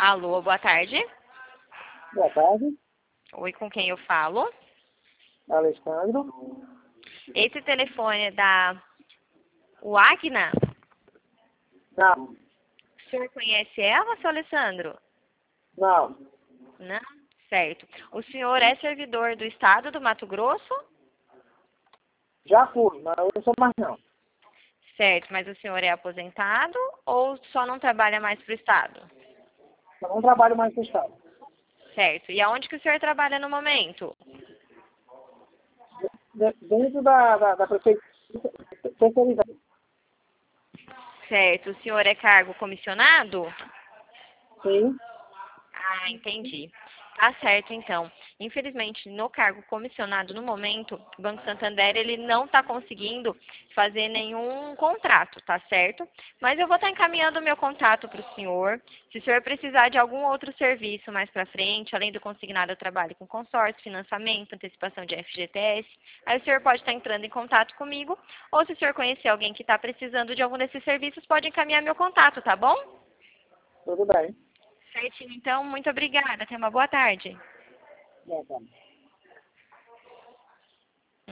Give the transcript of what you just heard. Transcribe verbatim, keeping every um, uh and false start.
Alô, boa tarde. Boa tarde, Oi, com quem eu falo? Alessandro. Esse telefone é da Wagner? Não, O senhor conhece ela, seu Alessandro? não, Não? Certo. O senhor é servidor do estado do Mato Grosso? já fui, mas eu não sou mais não. Certo, mas o senhor é aposentado ou só não trabalha mais para o estado? Eu não trabalho mais no estado. Certo. E aonde que o senhor trabalha no momento? De- Dentro da, da, da prefeitura, terceirizada. Certo. O senhor é cargo comissionado? Sim, Ah, entendi. Tá certo, então. Infelizmente, no cargo comissionado, no momento, o Banco Santander, ele não está conseguindo fazer nenhum contrato, tá certo? Mas eu vou estar encaminhando o meu contato para o senhor. Se o senhor precisar de algum outro serviço mais para frente, além do consignado, eu trabalho com consórcio, financiamento, antecipação de F G T S, aí o senhor pode estar entrando em contato comigo. Ou se o senhor conhecer alguém que está precisando de algum desses serviços, pode encaminhar meu contato, tá bom? tudo bem. Certinho, então, muito obrigada. Tenha uma boa tarde. Boa tarde.